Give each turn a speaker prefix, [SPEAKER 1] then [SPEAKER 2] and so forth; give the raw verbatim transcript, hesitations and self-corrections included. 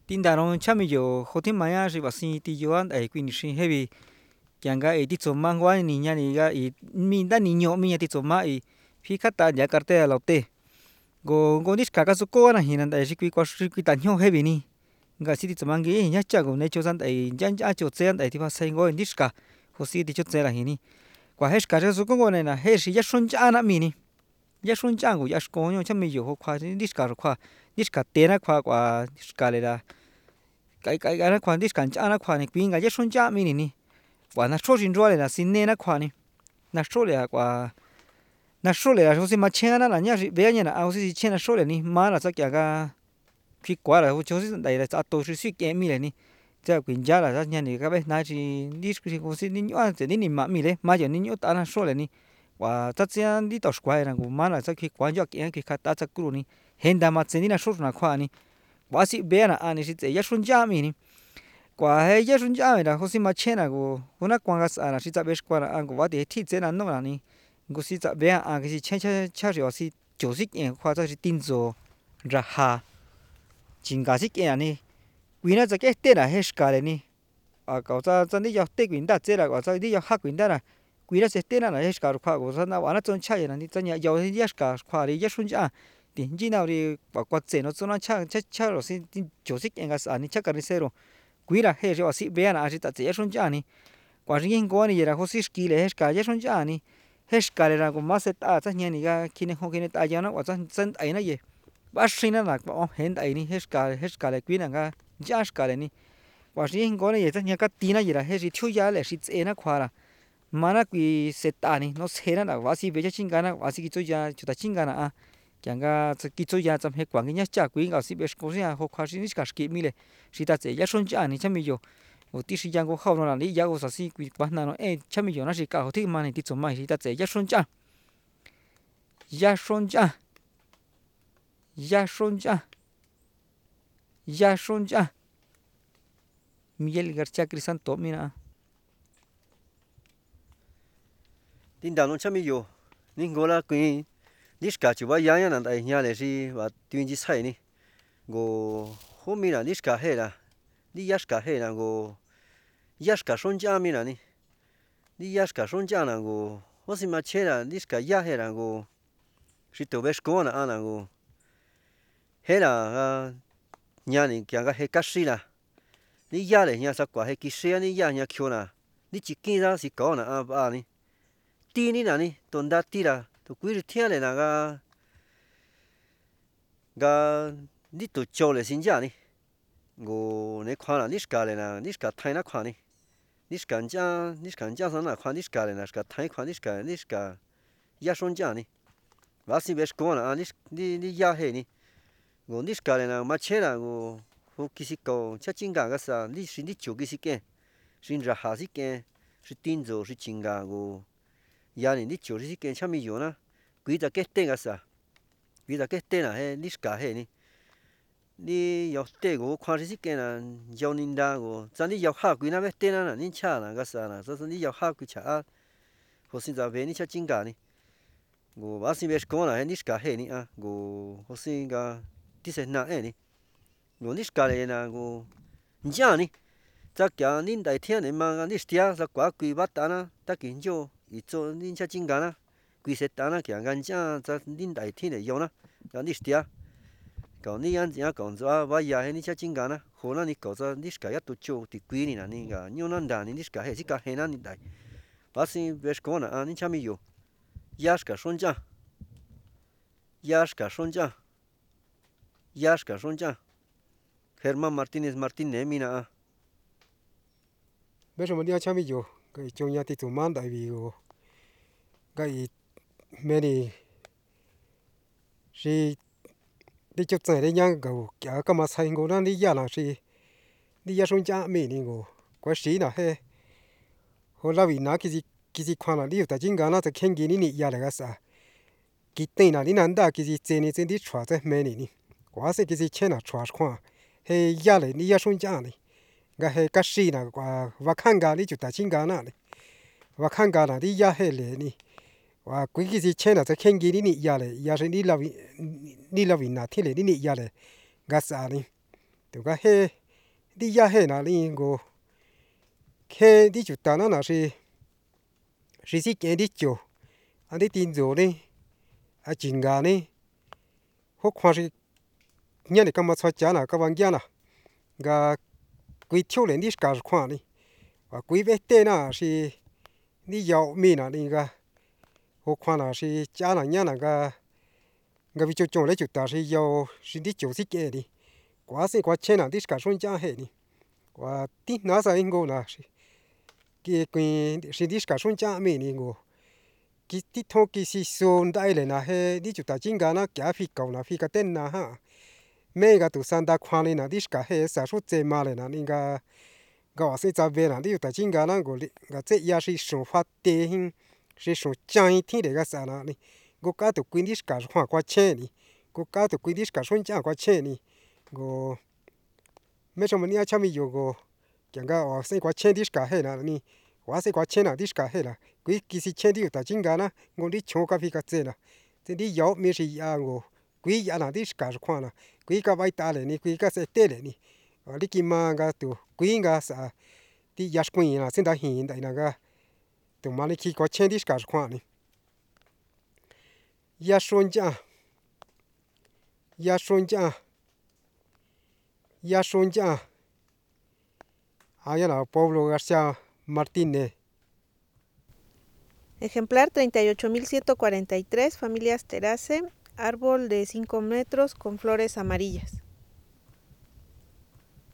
[SPEAKER 1] tin đàn chăm mình yo họ tin maya rồi bác sĩ thì yo anh ấy quyên sinh heavy chẳng cái ấy thì chôm mang qua ni nhà ni cái ấy mình đã ni nhỏ mình thì chôm mang ấy phi khát ta nhà carte là tê go go dis kaka su ko na hinan ấy quy qua quy tan nhỏ heavy ni cái sĩ thì chôm mang cái nhá chắc go này cho anh ấy chẳng chẳng cho anh ấy thì phải sai go dis cả họ sĩ thì cho chơi là hini qua hết cả su ko này là hết sĩ ya xuân cha na mi ni ya xuân cha go ya ko nhau chăm mình yo qua dis cả qua dis cả tên na qua qua dis cả là cái cái cái nó quan dis cảnh cha nó quan này quyên cái giấc xuân cha mi nè nè quả nó số xin rồi là xin nè nó quan này nó số là quả nó số là số xin mà chen nó là nhá bây giờ là ao xin chen nó số là nè mà là sao cái cái khi quả là số xin đây là sao tôi sẽ suy nghĩ mi này nè giờ quyên giá là sao nhá nè các bạn nói thì dis cái số xin nè nhớ thì nè mà mi đấy mà giờ nè nhớ ta nó số là nè quả tất nhiên đi tàu square là cũng mà là sao khi quả cho cái cái khát ta chắc cũ nè hiện tại mà xin nè số là quan nè quả sĩ bé là anh ấy sẽ giấc xuân cha mi nè quả hay giấc xuân cha mi là họ xin mà chen là cô cô nó quan cái sao là sĩ cha bé qua là anh cô vợ thì thích thế là nó là nè cô sĩ cha bé anh cái sĩ chen chen chen rồi sĩ chủ sĩ em khoa cho sĩ tin rồi ra ha chính cái sĩ em nè quý nó cái tên là hết cái nè à cậu cha cha đi học tết quý đã chết là cậu cha đi học học quý đã là quý nó sẽ tên là hết cái khoa của cha nó bảo nó chọn chơi là nè cha nhà giàu thì hết cái khoa đi giấc xuân cha thì chỉ nào thì bảo quạt dễ nó cho nó chắc chắc chắc rồi xin chủ sĩ em cái sao nè chắc cái này rồi quý là hết rồi sĩ bé là sĩ ta dễ xuân cha nè quả riêng của anh là họ sĩ skill hết cả dễ xuân cha nè hết cái là cũng master ta chắc nhà này cái khi này họ khi này ta giờ nó quả chân chân ấy nó gì bác sĩ nó là bảo hiện tại nè hết cái hết cái là quý là cái giá cái này quả riêng của anh chắc nhà cái tí nó gì là hết sĩ thiếu giá là sĩ dễ nó khoa là mà nó quý sẽ ta nè nó sẽ nó là bác sĩ về cho chính cái nó bác sĩ cái chỗ giá chúng ta chính cái à chẳng ga cái chỗ nhà chăm hết quảng cái nhát chả quý ngào sĩ biết có gì à học khoa sĩ cả kỹ mi lệ sĩ ta sẽ giá xuân chả này chăm mi yo một tí sĩ giang có khâu nó là lý giá của xã sĩ quý quán nào ê chăm mi yo nó sĩ cả học thích mà này tí chỗ mai sĩ ta sẽ giá xuân chả giá xuân chả giá xuân chả giá xuân chả Miguel García Crisanto mi na
[SPEAKER 2] tin đồn nó chăm mi yo nhưng gọi là quý niska chú ba yang yang này nhà này gì và tuyên chỉ sai nè go hôm nay là niska hết là đi yaska hết là go yaska son cha mi là nè đi yaska son cha là go hôm nay mà chơi là niska ya hết là go chỉ tụi bé school là anh là go hết là nhà này kia cái hết cá sĩ là đi ya này nhà sao quả hết kỹ sư đi ya nhà kêu là đi chỉ kinh ra chỉ có là à ba nè tí nè là nè tuần đã tí là tụi quý thiên này là cái cái đi tụi châu này xin chả nè ngô này khoan là niska này là niska thái nó khoan nè niska cha niska cha sao là khoan niska này là niska thái khoan niska niska ya son chả nè bác sĩ biết có là nis đi đi ya hết nè ngô niska này là mà chơi là ngô hồ kisi cầu chắc chính cả cái sao đi xin đi chụp kisi kia xin ra hà kisi kia xin tin rồi xin chính cả ngô ya này đi chụp kisi kia chăm mi yo na quý ta kết tên cái sao quý ta kết tên là hết niska hết nè đi học tết của khoa sĩ kia là giáo ninh đa của chẳng đi học học quý na biết tên là ninh cha là cái sao là rồi đi học học quý cha học sinh ra về ninh cha chính cả nè của bác sĩ biết có là niska hết nè à của học sinh cái đi xem na nè của niska này là của nhà nè chắc cả ninh đại thiên này mà niska là quá quý bắt ta na ta kiến cho ít cho ninh cha chính cả na quý sẽ ta na cái ngành cha chắc ninh đại thiên này yêu na cái niska còn ní anh chỉ còn cho vài giờ hay ní chắc chính cả na hồ na ní có cho ní cả nhất tụt châu thì quý ní là ní cả nhiều năm đàn ní cả hệ chỉ cả hệ na ní đại bác sĩ về school na anh chăm yêu yas cả xuân cha yas cả xuân cha yas cả xuân cha Herman Martinez Martinez mi na
[SPEAKER 3] bây giờ mình đi chăm yêu cái trong nhà thì tụi man đại vì cái mấy này thì đi chụp ảnh đi nhang cầu cả cái mà sai ngô nó đi ra là gì đi ra sông cha mi đi ngô quá xí nào he hồi là vì nó cái gì cái gì khoan là đi tại chính cái nó tại khen gì ní ra là cái sao cái tên là đi năn đã cái gì trên này trên đi chua thế mấy này quá sẽ cái gì trên là chua khoan he ra lại đi ra sông cha này cái he cái xí nào quá và khang cái đi chụp tại chính cái nào này và khang cái là đi ra he lệ này và quý cái gì trên là tại khen gì ní ra lại ra sẽ đi là vì đi là vì nào thế này đi ra lại cái sao này tu cái he đi ya he na li go he đi chụp ta nó là gì gì gì cái đi chụp anh đi tin rồi đi à chính gà đi hốt khoa gì nhớ này cầm mà sao chả là các bạn kia nào gà quý thiếu lên đi cả khoa đi và quý về tên là gì đi dạo mi là đi gà hốt khoa là gì chả là nhớ là gà gà bị chụp chụp lấy chụp ta gì dạo gì đi chụp gì cái đi quá sẽ quá chen là đi cả xuân chả hết đi và tí nói sao anh cô là cái cái gì đi cả xuân chả mi đi cô cái tí thôi cái gì xuân đại lên là he đi chụp ta chính gà nó cả phi cầu là phi cái tên là ha mấy cái tụ sản đã khoan lên là đi cả he sản xuất chế mà lên là nên cái cái sẽ trả về là đi chụp ta chính gà nó cô cái chế giá是生发电hình是生涨天的个啥啦呢个个都规定是个花花钱呢个个都规定是个春价花钱呢个没什么你要前面有个讲个哦是花钱的是个嘿啦呢我是花钱啦的是个嘿啦规其实钱的大金个啦我的穷咖啡个这啦这里有没是呀我规呀那的是个款啦规个外大嘞呢规个是得嘞呢哦你今嘛个都规个啥的也是规啦现在现在那个都嘛你去花钱的是个款呢也算价也算价ya son ya allá la Pablo García Martínez.
[SPEAKER 4] Ejemplar treinta y ocho mil ciento cuarenta y tres, familias Terace, árbol de cinco metros con flores amarillas.